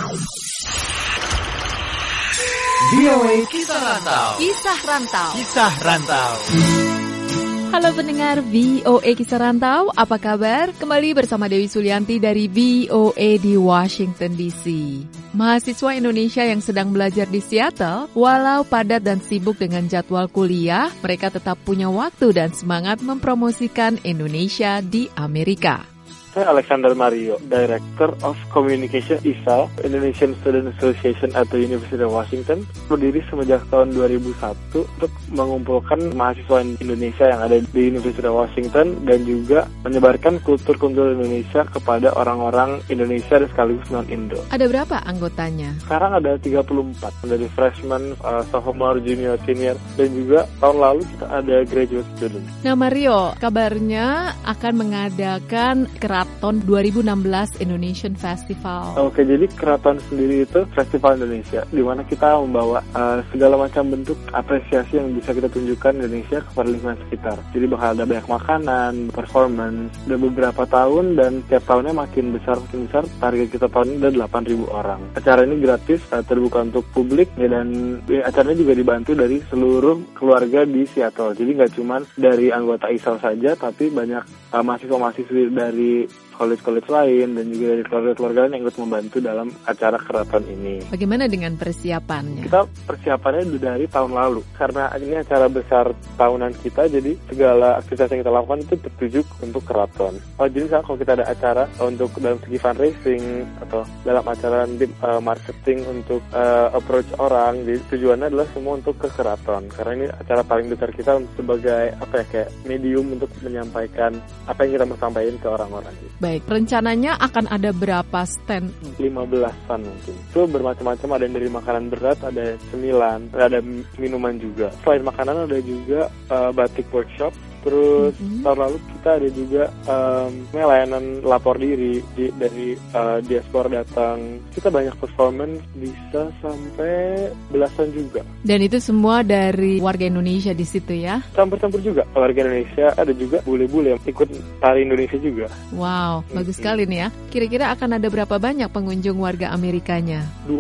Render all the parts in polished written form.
VOA Kisah Rantau. Kisah Rantau. Kisah Rantau. Halo pendengar VOA Kisah Rantau, apa kabar? Kembali bersama Dewi Sulianti dari VOA di Washington DC. Mahasiswa Indonesia yang sedang belajar di Seattle, walau padat dan sibuk dengan jadwal kuliah, mereka tetap punya waktu dan semangat mempromosikan Indonesia di Amerika. Saya Alexander Mario, Director of Communication ISA, Indonesian Student Association at the University of Washington, berdiri semenjak tahun 2001 untuk mengumpulkan mahasiswa Indonesia yang ada di University of Washington dan juga menyebarkan kultur Indonesia kepada orang-orang Indonesia dan sekaligus non-Indo. Ada berapa anggotanya? Sekarang ada 34, dari freshman, sophomore, junior, senior, dan juga tahun lalu kita ada graduate student. Nah Mario, kabarnya akan mengadakan Keraton 2016 Indonesian Festival. Oke, jadi Keraton sendiri itu festival Indonesia, di mana kita membawa segala macam bentuk apresiasi yang bisa kita tunjukkan Indonesia kepada lingkungan sekitar. Jadi bakal ada banyak makanan, performance, udah beberapa tahun dan tiap tahunnya makin besar. Target kita tahun ini ada 8.000 orang. Acara ini gratis, terbuka untuk publik ya, dan acaranya juga dibantu dari seluruh keluarga di Seattle. Jadi nggak cuma dari anggota ISAL saja, tapi banyak mahasiswa-mahasiswi dari college-college lain dan juga dari keluarga-keluarga lain yang ikut membantu dalam acara keraton ini. Bagaimana dengan persiapannya? Kita persiapannya dari tahun lalu. Karena ini acara besar tahunan kita, jadi segala aktivitas yang kita lakukan itu tertuju untuk keraton. Jadi misalnya kalau kita ada acara untuk dalam segi fundraising atau dalam acara marketing untuk approach orang, jadi tujuannya adalah semua untuk ke keraton. Karena ini acara paling besar kita sebagai kayak medium untuk menyampaikan apa yang kita mau sampaikan ke orang-orang. Baik, rencananya akan ada berapa stand? 15-an mungkin. Itu bermacam-macam, ada yang dari makanan berat, ada cemilan, ada minuman juga. Selain makanan ada juga batik workshop. Terus tahun lalu kita ada juga layanan lapor diri dari diaspora datang. Kita banyak performance, bisa sampai belasan juga. Dan itu semua dari warga Indonesia di situ ya? Campur-campur juga. Warga Indonesia, ada juga bule-bule yang ikut tari Indonesia juga. Wow, bagus sekali nih ya. Kira-kira akan ada berapa banyak pengunjung warga Amerikanya?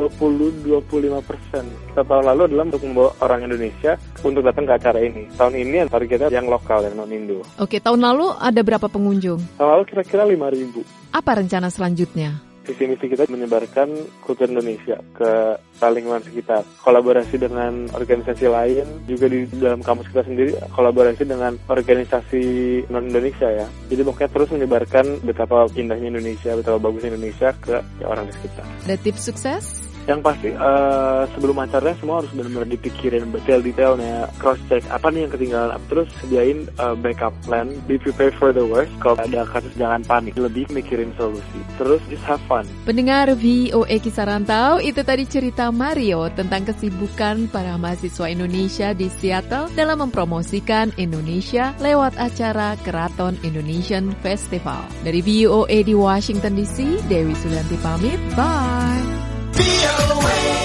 20-25%. Kita tahun lalu adalah untuk membawa orang Indonesia untuk datang ke acara ini. Tahun ini targetnya yang lokal, yang non-Indo. Oke, tahun lalu ada berapa pengunjung? Tahun lalu kira-kira 5.000. Apa rencana selanjutnya? Visi misi kita menyebarkan kultur Indonesia ke lingkungan sekitar. Kolaborasi dengan organisasi lain, juga di dalam kampus kita sendiri kolaborasi dengan organisasi non-Indonesia ya. Jadi pokoknya terus menyebarkan betapa indahnya Indonesia, betapa bagusnya Indonesia ke orang di sekitar. Ada tips sukses? Yang pasti sebelum acaranya semua harus benar-benar dipikirin detail-detailnya, cross-check apa nih yang ketinggalan, terus sediain backup plan, be prepared for the worst. Kalau ada kasus jangan panik, lebih mikirin solusi, terus just have fun. Pendengar VOA Kisah Rantau, itu tadi cerita Mario tentang kesibukan para mahasiswa Indonesia di Seattle dalam mempromosikan Indonesia lewat acara Keraton Indonesian Festival. Dari VOA di Washington DC, Dewi Sulianti pamit, bye! VOA